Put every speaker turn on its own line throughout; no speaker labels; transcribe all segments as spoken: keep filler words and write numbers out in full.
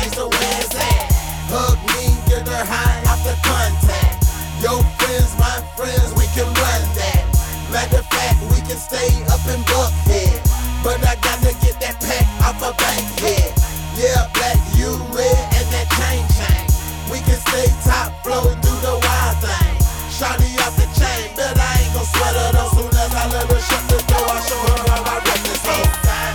gangsta, where's that? Hug me, get her high off the contact. Your friends, my friends, we can run that. Matter of fact, we can stay up in Buckhead, but I got to get that pack off a Bankhead. Yeah, black, you red, and that chain chain. We can stay top flow, do the wild thing. Shawty off the chain, but I ain't gon' sweat her though. Soon as I let her shut the door, I show her how I rep this hoe.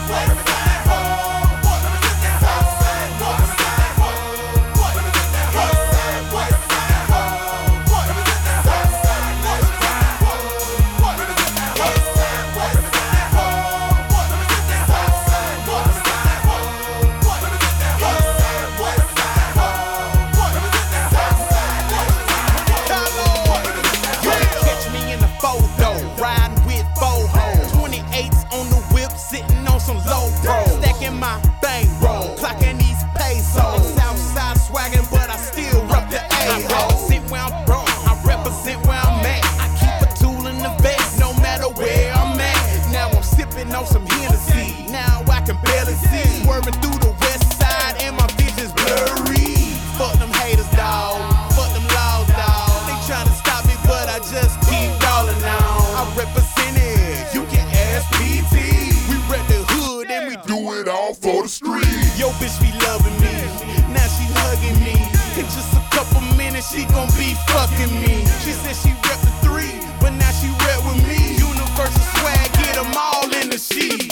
Riding with four hoes, twenty-eights on the whip, sitting on some low pro, stacking my bang roll, clocking these pesos. I'm Southside swaggin', but I still rep the A. I represent where I'm from, I represent where I'm at. I keep a tool in the vest, no matter where I'm at. Now I'm sipping on some Hennessy, now I can barely see. Swerving through the west side and my vision's blurry. Fuck them haters, dawg. Fuck them laws, dawg. They tryna stop me, but I just keep rolling on. I represent it, you can ask P T. We rep the hood and we do it all for the street. Yo bitch be loving me, now she hugging me. In just a couple minutes she gon' be fucking me. She said she rep the three, but now she rep with me. Universal swag, get them all in the sheet.